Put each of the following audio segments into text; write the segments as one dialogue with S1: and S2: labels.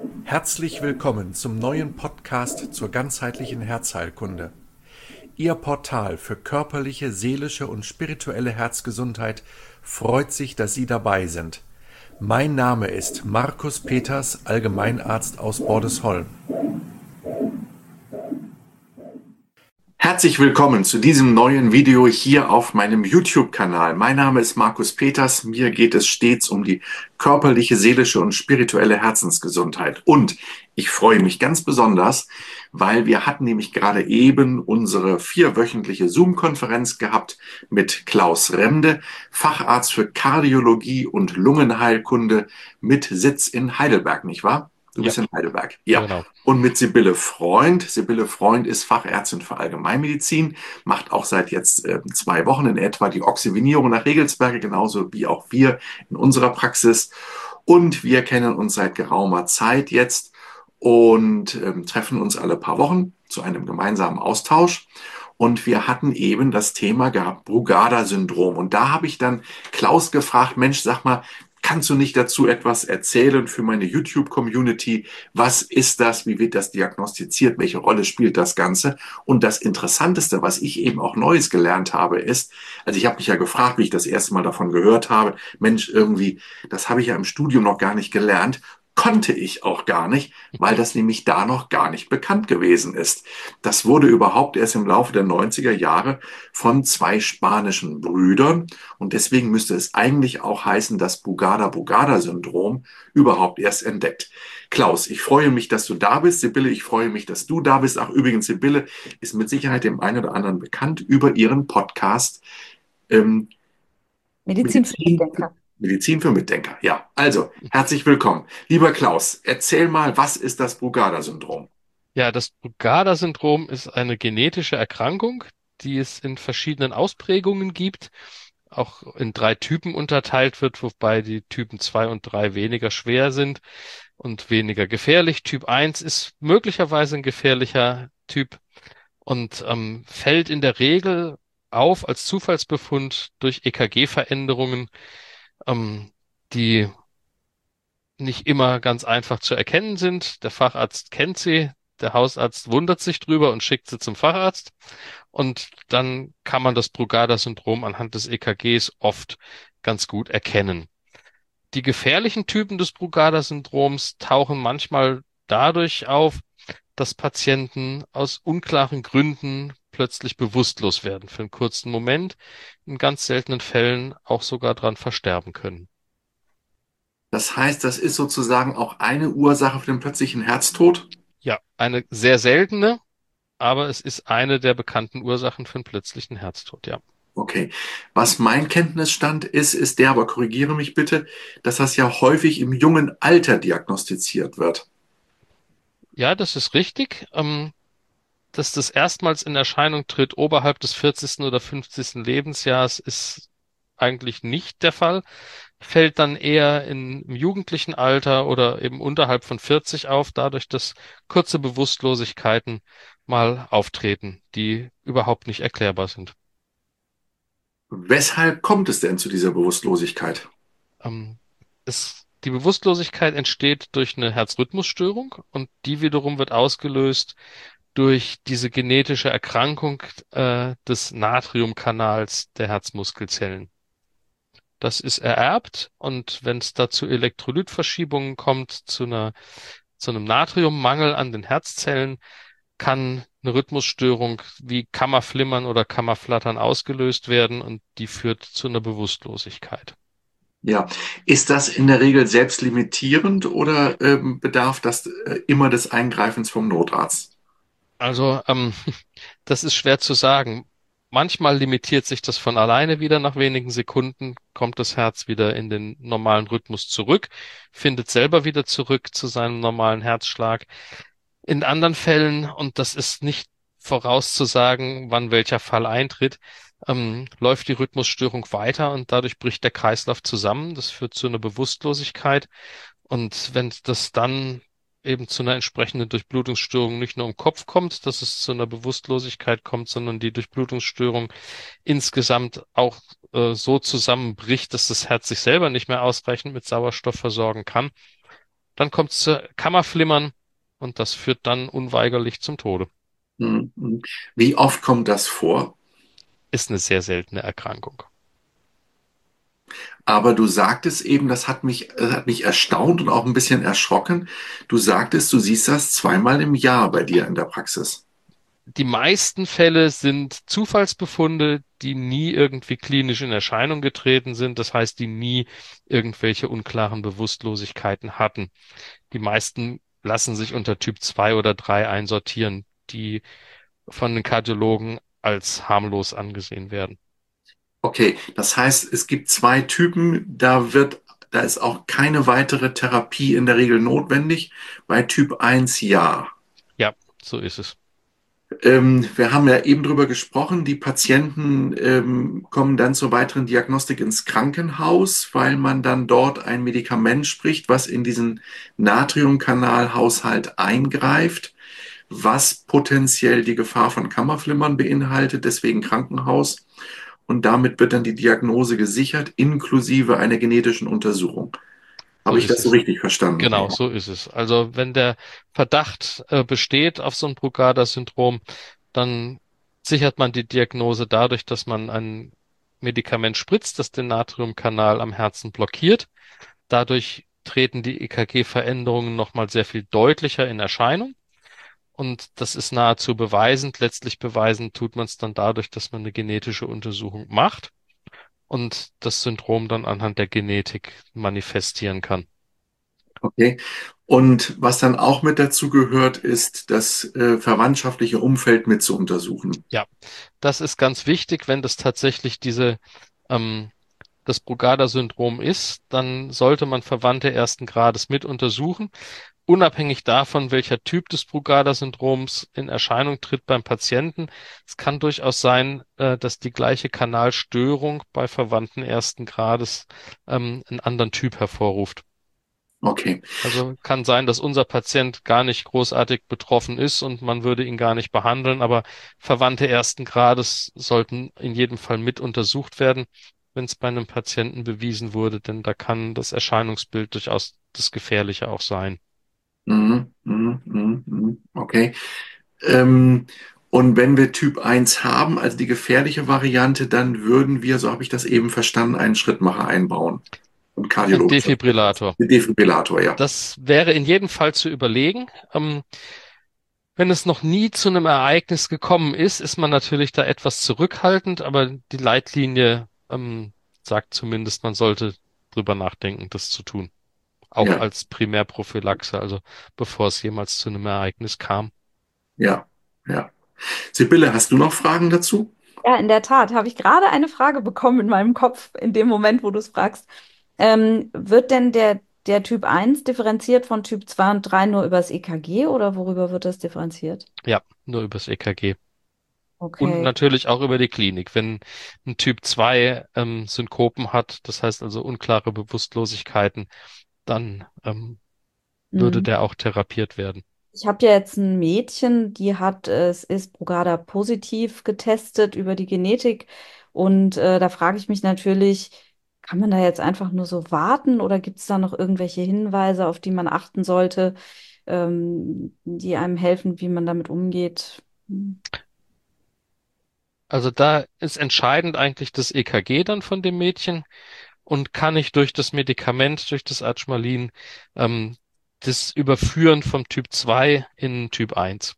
S1: Herzlich willkommen zum neuen Podcast zur ganzheitlichen Herzheilkunde. Ihr Portal für körperliche, seelische und spirituelle Herzgesundheit freut sich, dass Sie dabei sind. Mein Name ist Markus Peters, Allgemeinarzt aus Bordesholm. Herzlich willkommen zu diesem neuen Video hier auf meinem YouTube-Kanal. Mein Name ist Markus Peters. Mir geht es stets um die körperliche, seelische und spirituelle Herzensgesundheit. Und ich freue mich ganz besonders, weil wir hatten nämlich gerade eben unsere 4-wöchentliche Zoom-Konferenz gehabt mit Klaus Remde, Facharzt für Kardiologie und Lungenheilkunde mit Sitz in Heidelberg, nicht wahr? Du
S2: Ja,
S1: bist in Heidelberg. Ja.
S2: genau.
S1: Und mit Sibylle Freund. Sibylle Freund ist Fachärztin für Allgemeinmedizin, macht auch seit jetzt 2 Wochen in etwa die Oxygenierung nach Regelsberge, genauso wie auch wir in unserer Praxis. Und wir kennen uns seit geraumer Zeit jetzt und treffen uns alle paar Wochen zu einem gemeinsamen Austausch. Und wir hatten eben das Thema gehabt, Brugada-Syndrom. Und da habe ich dann Klaus gefragt, Mensch, sag mal, kannst du nicht dazu etwas erzählen für meine YouTube-Community? Was ist das? Wie wird das diagnostiziert? Welche Rolle spielt das Ganze? Und das Interessanteste, was ich eben auch Neues gelernt habe, ist, also ich habe mich ja gefragt, wie ich das erste Mal davon gehört habe, Mensch, irgendwie, das habe ich ja im Studium noch gar nicht gelernt. Konnte ich auch gar nicht, weil das nämlich da noch gar nicht bekannt gewesen ist. Das wurde überhaupt erst im Laufe der 90er Jahre von 2 spanischen Brüdern und deswegen müsste es eigentlich auch heißen, das Brugada-Brugada-Syndrom überhaupt erst entdeckt. Klaus, ich freue mich, dass du da bist. Sibylle, ich freue mich, dass du da bist. Ach, übrigens, Sibylle ist mit Sicherheit dem einen oder anderen bekannt über ihren Podcast ähm,
S3: Medizin für
S1: Medizin,
S3: Mitdenker.
S1: Medizin für Mitdenker. Ja, also herzlich willkommen. Lieber Klaus, erzähl mal, was ist das Brugada-Syndrom?
S2: Ja, das Brugada-Syndrom ist eine genetische Erkrankung, die es in verschiedenen Ausprägungen gibt, auch in 3 Typen unterteilt wird, wobei die Typen 2 und 3 weniger schwer sind und weniger gefährlich. Typ 1 ist möglicherweise ein gefährlicher Typ und fällt in der Regel auf als Zufallsbefund durch EKG-Veränderungen, die nicht immer ganz einfach zu erkennen sind. Der Facharzt kennt sie, der Hausarzt wundert sich drüber und schickt sie zum Facharzt. Und dann kann man das Brugada-Syndrom anhand des EKGs oft ganz gut erkennen. Die gefährlichen Typen des Brugada-Syndroms tauchen manchmal dadurch auf, dass Patienten aus unklaren Gründen plötzlich bewusstlos werden für einen kurzen Moment, in ganz seltenen Fällen auch sogar dran versterben können.
S1: Das heißt, das ist sozusagen auch eine Ursache für den plötzlichen Herztod?
S2: Ja, eine sehr seltene, aber es ist eine der bekannten Ursachen für einen plötzlichen Herztod, ja.
S1: Okay. Was mein Kenntnisstand ist, ist der, aber korrigiere mich bitte, dass das ja häufig im jungen Alter diagnostiziert wird.
S2: Ja, das ist richtig. Dass das erstmals in Erscheinung tritt oberhalb des 40. oder 50. Lebensjahres ist eigentlich nicht der Fall. Fällt dann eher im jugendlichen Alter oder eben unterhalb von 40 auf, dadurch, dass kurze Bewusstlosigkeiten mal auftreten, die überhaupt nicht erklärbar sind.
S1: Weshalb kommt es denn zu dieser Bewusstlosigkeit?
S2: Ähm, die Bewusstlosigkeit entsteht durch eine Herzrhythmusstörung und die wiederum wird ausgelöst durch diese genetische Erkrankung des Natriumkanals der Herzmuskelzellen. Das ist ererbt und wenn es dazu Elektrolytverschiebungen kommt, zu einem Natriummangel an den Herzzellen, kann eine Rhythmusstörung wie Kammerflimmern oder Kammerflattern ausgelöst werden und die führt zu einer Bewusstlosigkeit.
S1: Ja, ist das in der Regel selbstlimitierend oder bedarf das immer des Eingreifens vom Notarzt?
S2: Also, das ist schwer zu sagen. Manchmal limitiert sich das von alleine wieder. Nach wenigen Sekunden kommt das Herz wieder in den normalen Rhythmus zurück, findet selber wieder zurück zu seinem normalen Herzschlag. In anderen Fällen, und das ist nicht vorauszusagen, wann welcher Fall eintritt, läuft die Rhythmusstörung weiter und dadurch bricht der Kreislauf zusammen. Das führt zu einer Bewusstlosigkeit. Und wenn das dann eben zu einer entsprechenden Durchblutungsstörung nicht nur im Kopf kommt, dass es zu einer Bewusstlosigkeit kommt, sondern die Durchblutungsstörung insgesamt auch so zusammenbricht, dass das Herz sich selber nicht mehr ausreichend mit Sauerstoff versorgen kann, Dann kommt es zu Kammerflimmern und das führt dann unweigerlich zum Tode.
S1: Mhm. Wie oft kommt das vor?
S2: Ist eine sehr seltene Erkrankung.
S1: Aber du sagtest eben, das hat mich erstaunt und auch ein bisschen erschrocken. Du sagtest, du siehst das zweimal im Jahr bei dir in der Praxis.
S2: Die meisten Fälle sind Zufallsbefunde, die nie irgendwie klinisch in Erscheinung getreten sind. Das heißt, die nie irgendwelche unklaren Bewusstlosigkeiten hatten. Die meisten lassen sich unter Typ 2 oder 3 einsortieren, die von den Kardiologen als harmlos angesehen werden.
S1: Okay, das heißt, es gibt zwei Typen, da ist auch keine weitere Therapie in der Regel notwendig. Bei Typ 1 ja.
S2: Ja, so ist es.
S1: Wir haben ja eben drüber gesprochen, die Patienten kommen dann zur weiteren Diagnostik ins Krankenhaus, weil man dann dort ein Medikament spricht, was in diesen Natriumkanalhaushalt eingreift, was potenziell die Gefahr von Kammerflimmern beinhaltet, deswegen Krankenhaus. Und damit wird dann die Diagnose gesichert, inklusive einer genetischen Untersuchung.
S2: So
S1: Habe ich
S2: ist
S1: das so
S2: es.
S1: richtig verstanden?
S2: Genau,
S1: Ja.
S2: so ist es. Also wenn der Verdacht besteht auf so ein Brugada-Syndrom, dann sichert man die Diagnose dadurch, dass man ein Medikament spritzt, das den Natriumkanal am Herzen blockiert. Dadurch treten die EKG-Veränderungen nochmal sehr viel deutlicher in Erscheinung. Und das ist nahezu beweisend. Letztlich beweisen tut man es dann dadurch, dass man eine genetische Untersuchung macht und das Syndrom dann anhand der Genetik manifestieren kann.
S1: Okay. Und was dann auch mit dazu gehört, ist das verwandtschaftliche Umfeld mit zu untersuchen.
S2: Ja, das ist ganz wichtig, wenn das tatsächlich ähm, das Brugada-Syndrom ist, dann sollte man Verwandte ersten Grades mit untersuchen, unabhängig davon, welcher Typ des Brugada-Syndroms in Erscheinung tritt beim Patienten. Es kann durchaus sein, dass die gleiche Kanalstörung bei Verwandten ersten Grades einen anderen Typ hervorruft.
S1: Okay.
S2: Also kann sein, dass unser Patient gar nicht großartig betroffen ist und man würde ihn gar nicht behandeln, aber Verwandte ersten Grades sollten in jedem Fall mit untersucht werden, wenn es bei einem Patienten bewiesen wurde, denn da kann das Erscheinungsbild durchaus das Gefährliche auch sein.
S1: Mhm, mhm, mhm, mhm. Okay. Ähm, und wenn wir Typ 1 haben, also die gefährliche Variante, dann würden wir, so habe ich das eben verstanden, einen Schrittmacher einbauen. Und
S2: Ein
S1: kardiologischer
S2: Defibrillator.
S1: Defibrillator, ja.
S2: Das wäre in jedem Fall zu überlegen. Wenn es noch nie zu einem Ereignis gekommen ist, ist man natürlich da etwas zurückhaltend, aber die Leitlinie sagt zumindest, man sollte drüber nachdenken, das zu tun. Auch
S1: Ja,
S2: als Primärprophylaxe, also bevor es jemals zu einem Ereignis kam.
S1: ja, ja. Sibylle, hast du noch Fragen dazu?
S3: Ja, in der Tat. Habe ich gerade eine Frage bekommen in meinem Kopf, in dem Moment, wo du es fragst. Wird denn der Typ 1 differenziert von Typ 2 und 3 nur übers EKG oder worüber wird das differenziert?
S2: Ja, nur übers EKG. Und
S3: Okay.
S2: natürlich auch über die Klinik. Wenn ein Typ 2 Synkopen hat, das heißt also unklare Bewusstlosigkeiten, dann würde
S3: Hm.
S2: der auch therapiert werden.
S3: Ich habe ja jetzt ein Mädchen, die hat, es ist Brugada positiv getestet über die Genetik. Und da frage ich mich natürlich, kann man da jetzt einfach nur so warten oder gibt es da noch irgendwelche Hinweise, auf die man achten sollte, die einem helfen, wie man damit umgeht? Hm.
S2: Also da ist entscheidend eigentlich das EKG dann von dem Mädchen und kann ich durch das Medikament, durch das Adschmalin, ähm, das überführen vom Typ 2 in Typ 1.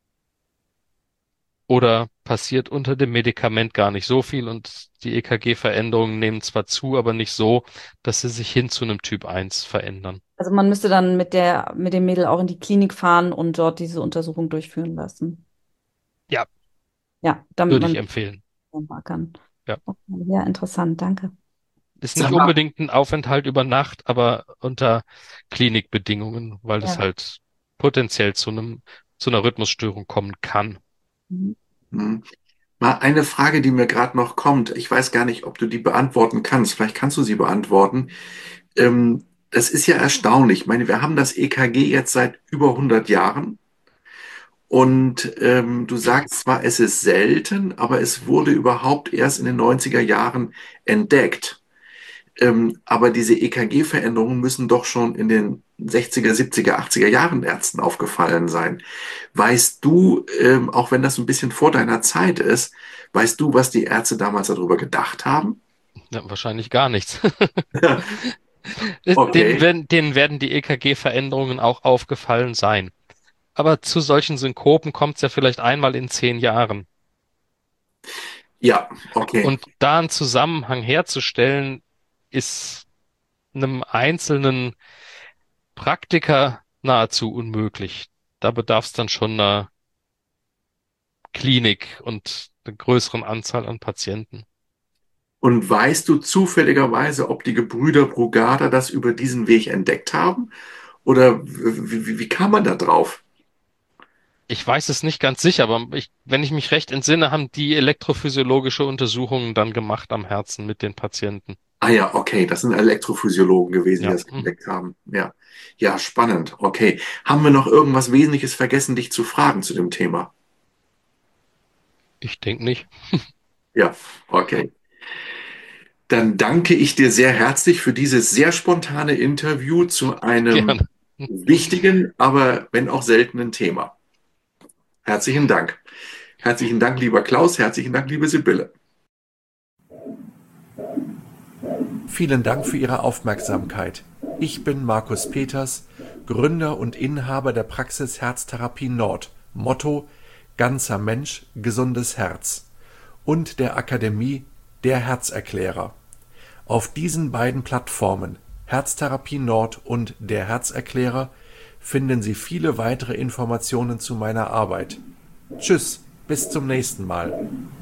S2: Oder passiert unter dem Medikament gar nicht so viel und die EKG-Veränderungen nehmen zwar zu, aber nicht so, dass sie sich hin zu einem Typ 1 verändern.
S3: Also man müsste dann mit dem Mädel auch in die Klinik fahren und dort diese Untersuchung durchführen lassen.
S2: Ja,
S3: Ja, damit
S2: würde ich
S3: man
S2: empfehlen.
S3: kann.
S2: Ja.
S3: Okay, ja, interessant, danke.
S2: Ist
S1: Sag
S2: nicht
S1: mal,
S2: unbedingt ein Aufenthalt über Nacht, aber unter Klinikbedingungen, weil das
S3: Ja.
S2: halt potenziell zu einer Rhythmusstörung kommen kann.
S3: Mhm.
S1: hm, mal eine Frage, die mir gerade noch kommt. Ich weiß gar nicht, ob du die beantworten kannst. Vielleicht kannst du sie beantworten. Das ist ja erstaunlich. Ich meine, wir haben das EKG jetzt seit über 100 Jahren. Und du sagst zwar, es ist selten, aber es wurde überhaupt erst in den 90er Jahren entdeckt. Aber diese EKG-Veränderungen müssen doch schon in den 60er, 70er, 80er Jahren Ärzten aufgefallen sein. Weißt du, auch wenn das ein bisschen vor deiner Zeit ist, weißt du, was die Ärzte damals darüber gedacht haben?
S2: Ja, wahrscheinlich gar nichts.
S1: Okay.
S2: Denen werden die EKG-Veränderungen auch aufgefallen sein. Aber zu solchen Synkopen kommt es ja vielleicht einmal in 10 Jahren.
S1: Ja, okay.
S2: Und da einen Zusammenhang herzustellen, ist einem einzelnen Praktiker nahezu unmöglich. Da bedarf es dann schon einer Klinik und einer größeren Anzahl an Patienten.
S1: Und weißt du zufälligerweise, ob die Gebrüder Brugada das über diesen Weg entdeckt haben? Oder wie kam man da drauf?
S2: Ich weiß es nicht ganz sicher, aber wenn ich mich recht entsinne, haben die elektrophysiologische Untersuchungen dann gemacht am Herzen mit den Patienten.
S1: Ah ja, okay, das sind Elektrophysiologen gewesen, die
S2: Ja,
S1: das entdeckt haben. Ja, ja, spannend. Okay. Haben wir noch irgendwas Wesentliches vergessen, dich zu fragen zu dem Thema?
S2: ich denke nicht.
S1: Ja, okay. Dann danke ich dir sehr herzlich für dieses sehr spontane Interview zu einem
S2: Gerne.
S1: wichtigen, aber wenn auch seltenen Thema. Herzlichen Dank. Herzlichen Dank, lieber Klaus. Herzlichen Dank, liebe Sibylle. Vielen Dank für Ihre Aufmerksamkeit. Ich bin Markus Peters, Gründer und Inhaber der Praxis Herztherapie Nord, Motto Ganzer Mensch, gesundes Herz, und der Akademie Der Herzerklärer. Auf diesen beiden Plattformen, Herztherapie Nord und Der Herzerklärer, finden Sie viele weitere Informationen zu meiner Arbeit. Tschüss, bis zum nächsten Mal.